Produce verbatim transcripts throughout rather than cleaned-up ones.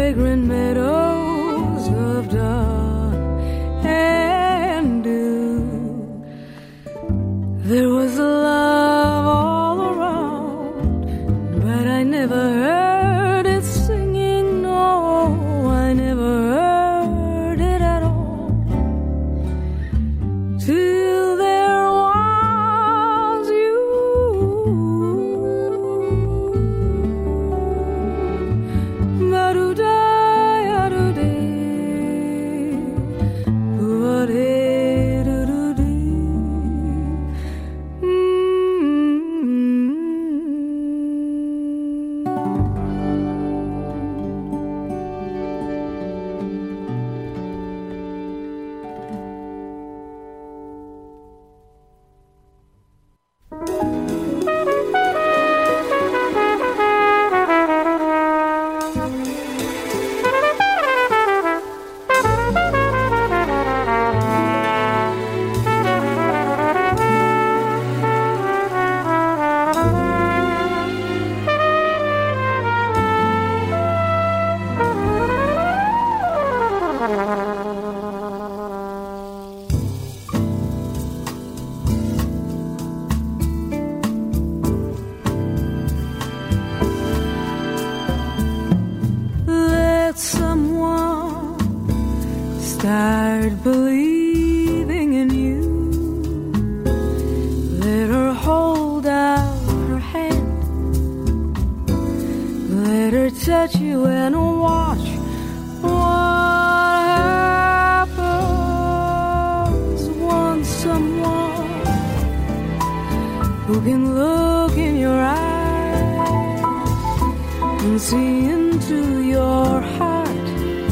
fragrant meadows of dawn and dew. There was love all around, but I never heard it singing. No, I never heard it at all. Till there was you. Let someone start believing in you. Let her hold out her hand. Let her touch you and watch what happens. Want someone who can look in your eyes and see into your heart.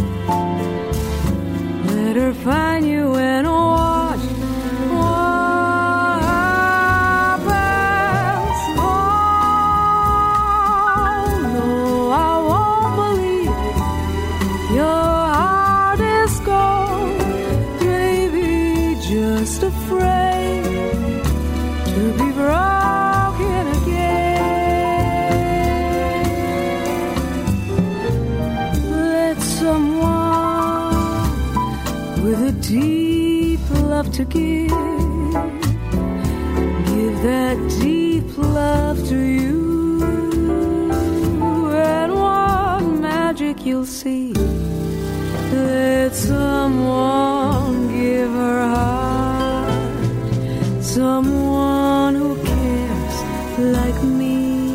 Let her find you and watch what happens. Oh, no, I won't believe your heart is cold. Maybe just afraid to be broken again. Let someone with a deep love to give, give that deep love to you, and what magic you'll see. Let someone give her heart, someone who cares like me.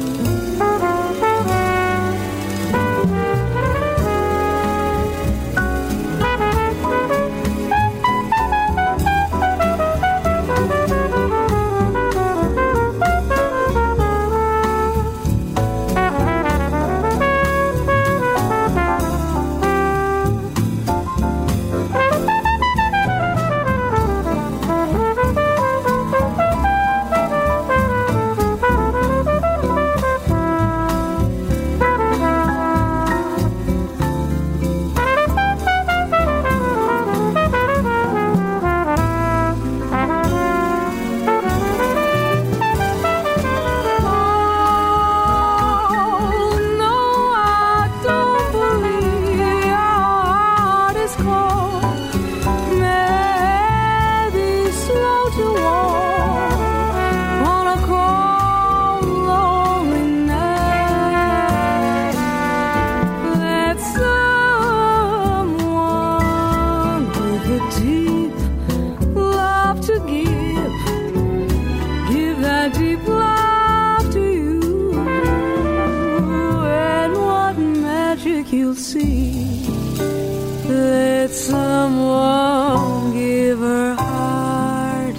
You'll see. Let someone give her heart,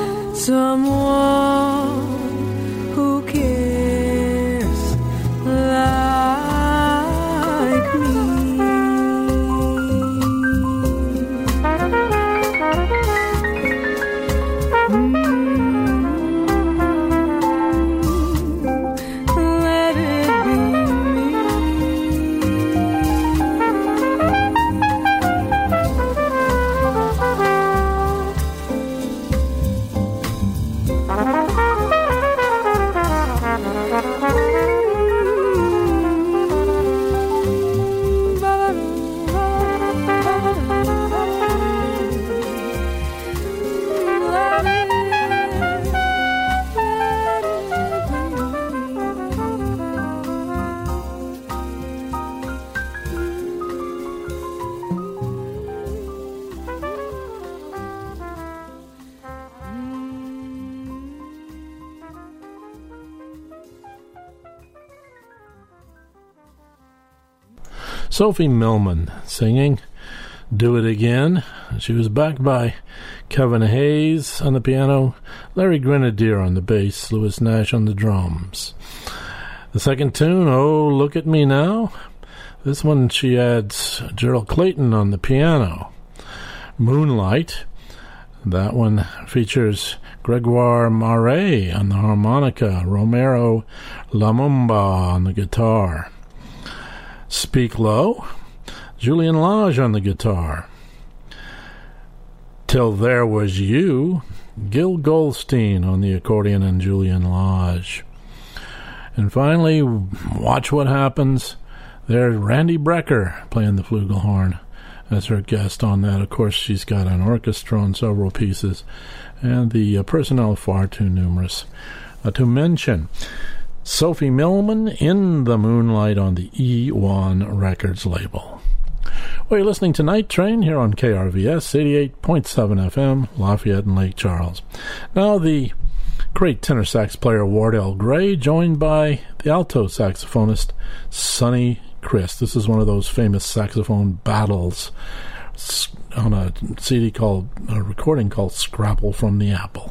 someone who cares like me. Mm, let it be me. Sophie Millman singing Do It Again. She was backed by Kevin Hayes on the piano, Larry Grenadier on the bass, Louis Nash on the drums. The second tune, Oh, Look at Me Now. This one she adds Gerald Clayton on the piano. Moonlight. That one features Gregoire Marais on the harmonica, Romero Lumumba on the guitar. Speak Low, Julian Lage on the guitar. Till There Was You, Gil Goldstein on the accordion and Julian Lage. And finally, Watch What Happens. There's Randy Brecker playing the flugelhorn as her guest on that. Of course, she's got an orchestra on several pieces, and the uh, personnel far too numerous uh, to mention. Sophie Millman in the Moonlight on the E one Records label. Well, you're listening to Night Train here on K R V S eighty-eight point seven F M, Lafayette and Lake Charles. Now, the great tenor sax player Wardell Gray, joined by the alto saxophonist Sonny Christ. This is one of those famous saxophone battles on a C D called, a recording called Scrapple from the Apple.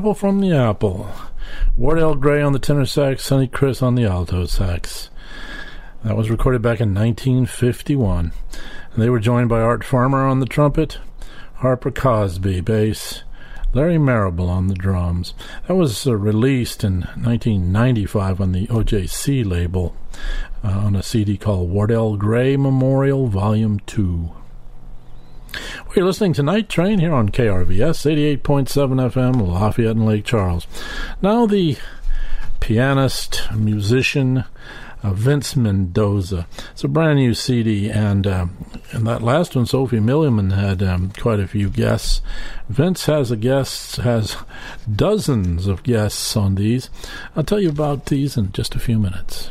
Apple from the Apple. Wardell Gray on the tenor sax, Sonny Chris on the alto sax. That was recorded back in nineteen fifty-one. And they were joined by Art Farmer on the trumpet, Harper Cosby bass, Larry Marable on the drums. That was uh, released in nineteen ninety-five on the O J C label uh, on a C D called Wardell Gray Memorial Volume two. We're listening to Night Train here on K R V S eighty-eight point seven F M, Lafayette and Lake Charles. Now the pianist, musician, uh, Vince Mendoza. It's a brand new C D, and uh, and that last one, Sophie Milliman, had um, quite a few guests. Vince has a guest, has dozens of guests on these. I'll tell you about these in just a few minutes.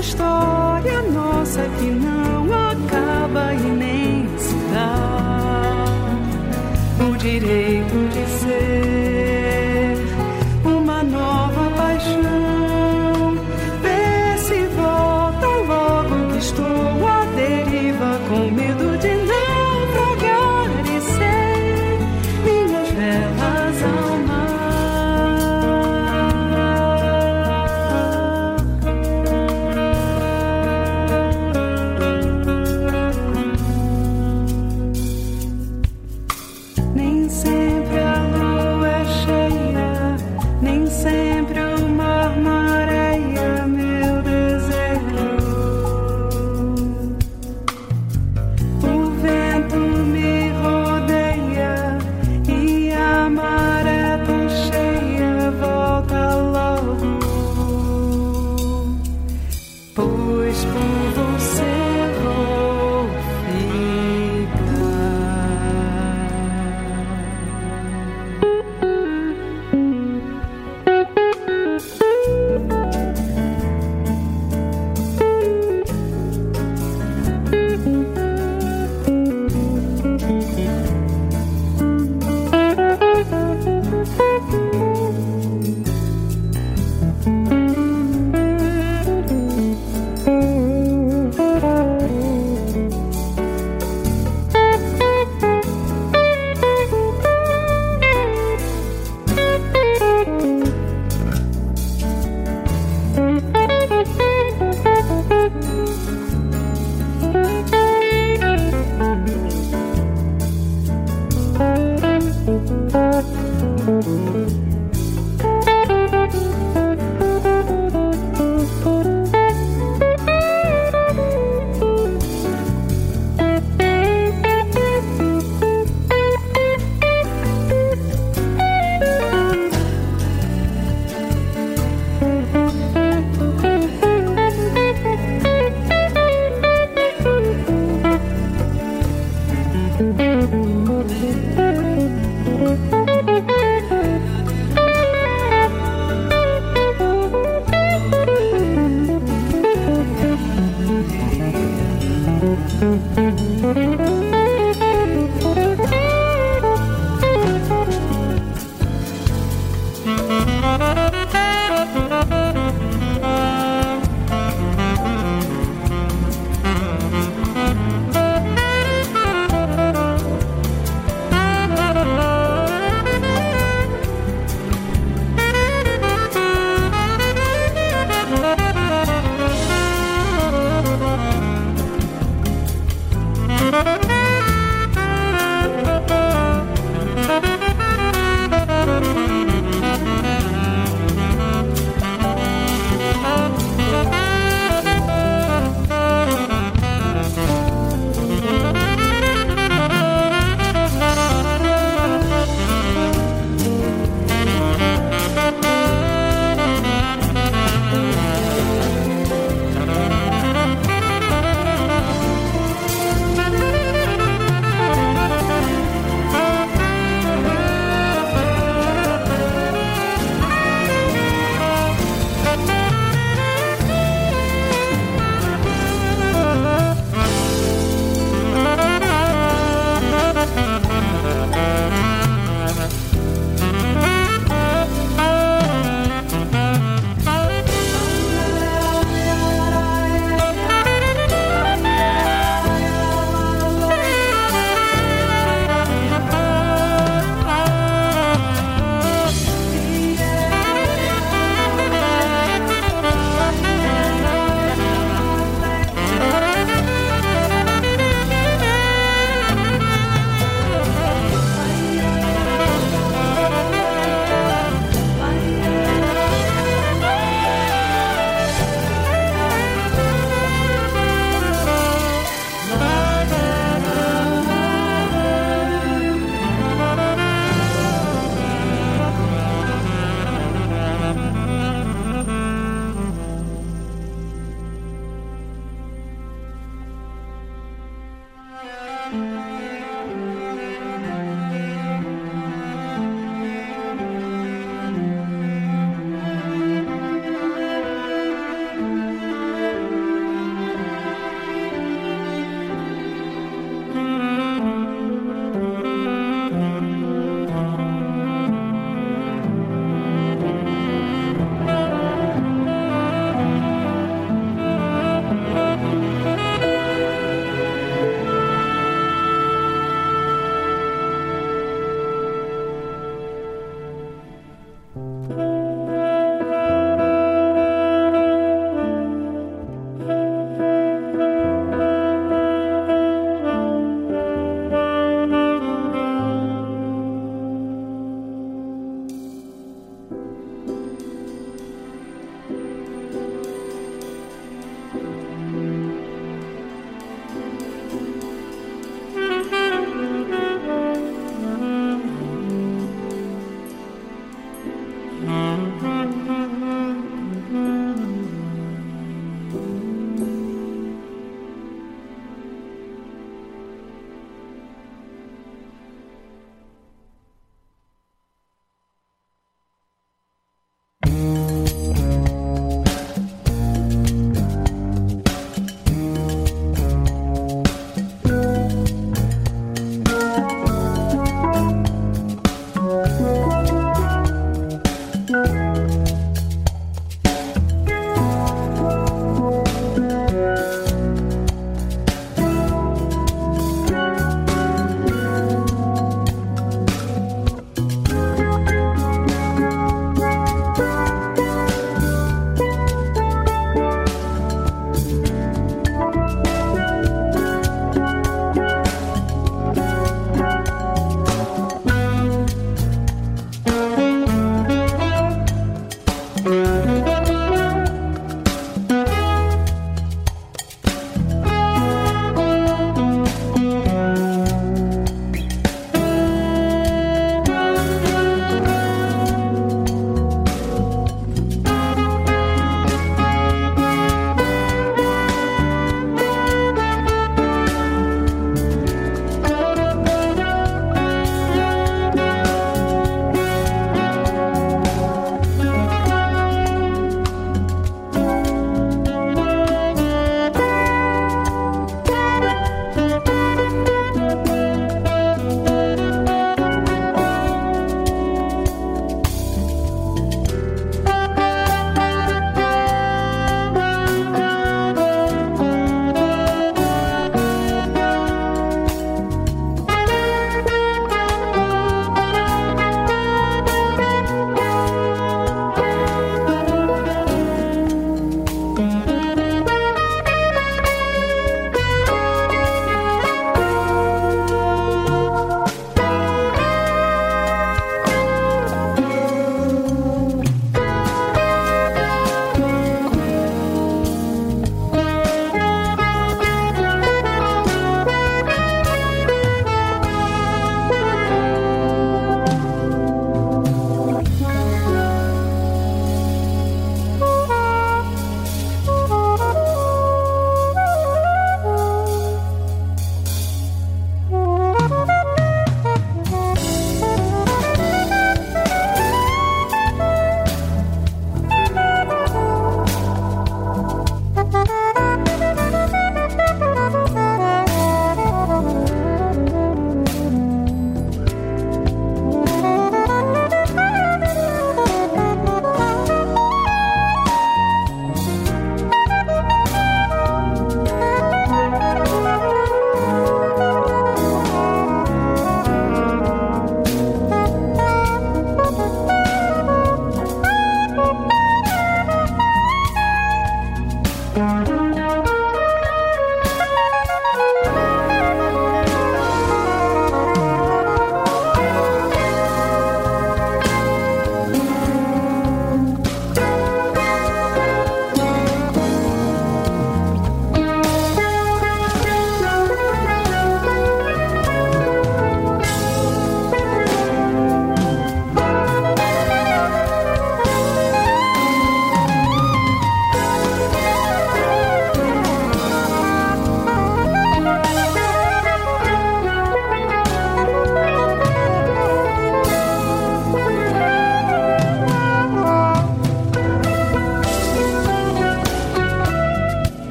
história nossa que não acaba e nem se dá o direito de ser uma nova paixão. Vê se volta logo que estou à deriva, com medo de naufragar e ser minhas velas ao mar. Nem sempre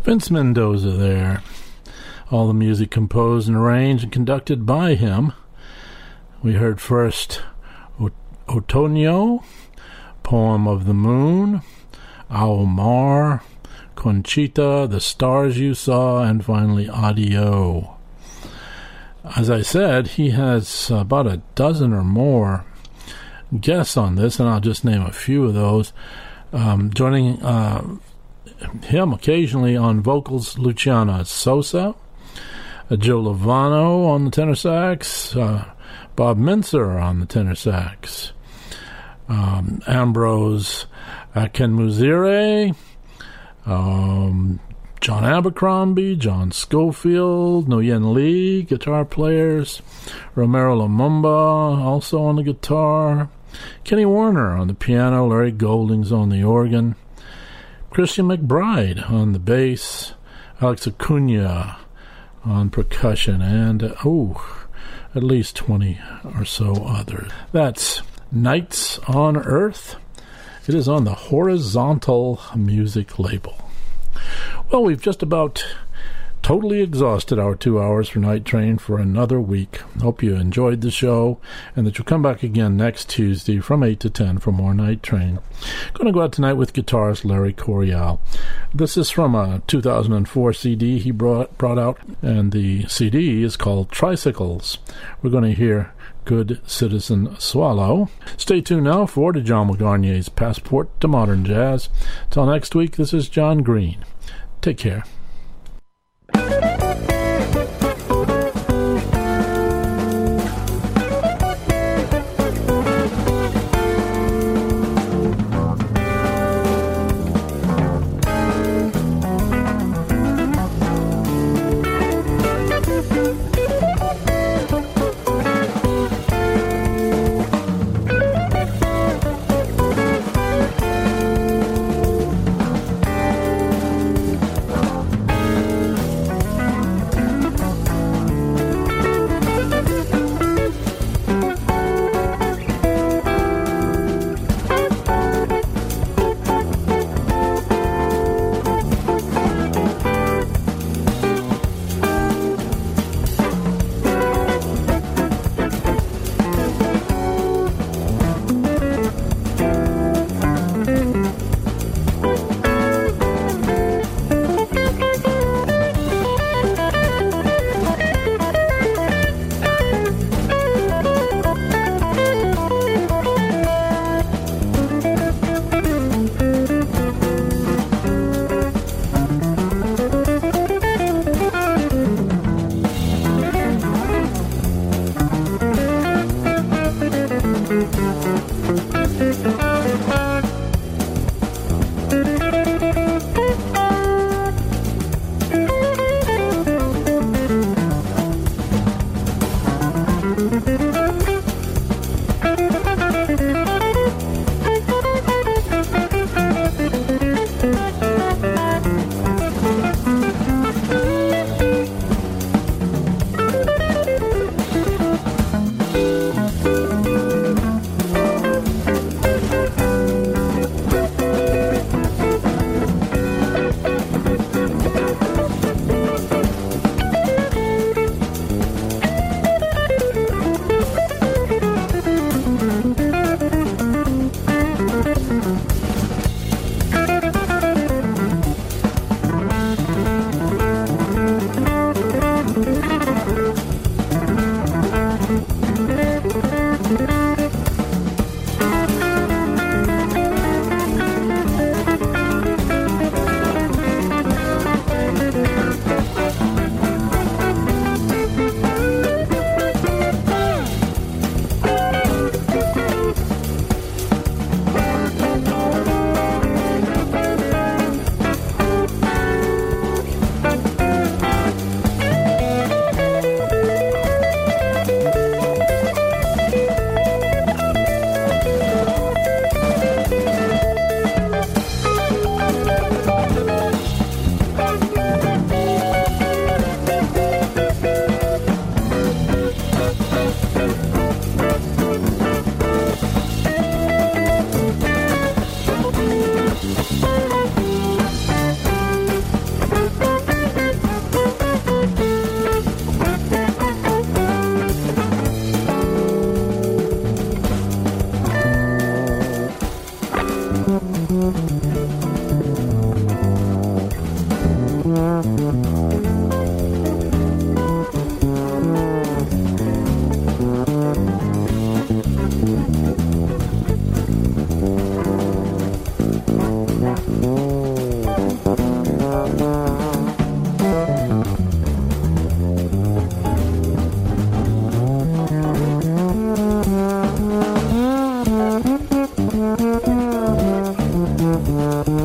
Vince Mendoza there. All the music composed and arranged and conducted by him. We heard first Otoño, Poem of the Moon, Aomar, Conchita, The Stars You Saw, and finally Adio. As I said, he has about a dozen or more guests on this, and I'll just name a few of those. Um, joining uh, him occasionally on vocals, Luciana Sosa, uh, Joe Lovano on the tenor sax, uh, Bob Mincer on the tenor sax, um, Ambrose Akenmuzire, um, John Abercrombie, John Schofield, Nguyen Lee, guitar players, Romero Lumumba also on the guitar, Kenny Warner on the piano, Larry Goldings on the organ, Christian McBride on the bass, Alex Acuna on percussion, and, uh, oh, at least twenty or so others. That's Nights on Earth. It is on the Horizontal Music label. Well, we've just about totally exhausted our two hours for Night Train for another week. Hope you enjoyed the show and that you'll come back again next Tuesday from eight to ten for more Night Train. Going to go out tonight with guitarist Larry Coryell. This is from a two thousand four C D he brought, brought out, and the C D is called Tricycles. We're going to hear Good Citizen Swallow. Stay tuned now for Django Garnier's Passport to Modern Jazz. Till next week, this is John Green. Take care.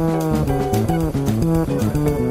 Thank you.